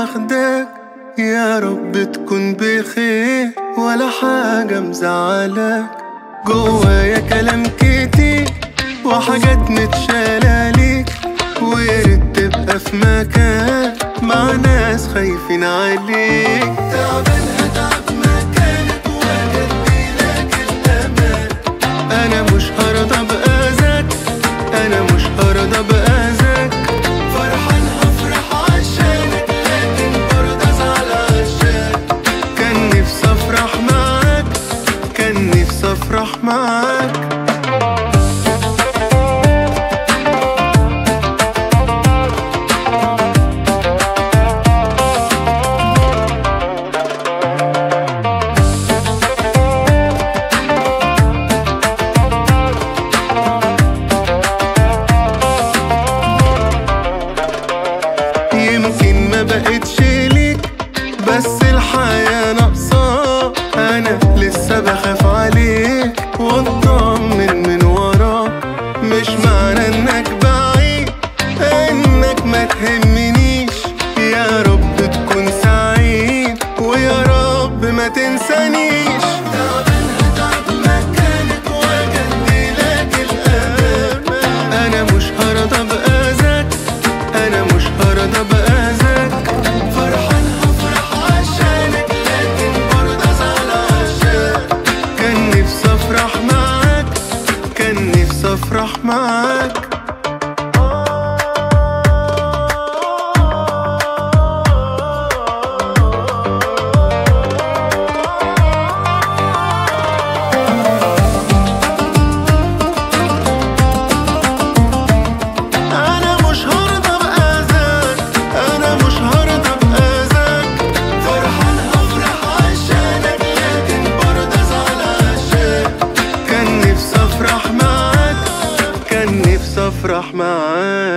واخداك، يا رب تكون بخير ولا حاجة مزعلاك. جوايا كلام كتير وحاجات متشالة ليك، وياريت تبقى في مكان مع ناس خايفين عليك. تعبان هتعب مكانك وهجديلك الأمان، أنا مش هرضى بأذاك، أنا مش هرضى بأذاك. فرحان هفرح عشانك لكن برضه أزعل عشانك. كان نفسي أفرح معاك، كان نفسي أفرح معاك. يمكن ما بقتش ليك بس الحياة ناقصاك، أنا لسه بخاف عليك واطمن من وراك. مش معنى إنك بعيد إنك ما تهمنيش، يا رب تكون سعيد ويا رب ما تنسانيش. تعبان هتعب مكانك وأجديلك الأمان، أنا مش هرضى بأذاك، أنا مش هرضى بأذاك. فرحان هفرح عشانك لكن برضه أزعل عشانك. كان نفسي أفرح معاك، كان نفسي أفرح معاك. أنا مش هرضى بأذاك، أنا مش هرضى بأذاك. فرحان هفرح عشانك لكن برضه أزعل عشانك. كان نفسي أفرح معاك، كان نفسي أفرح معاك.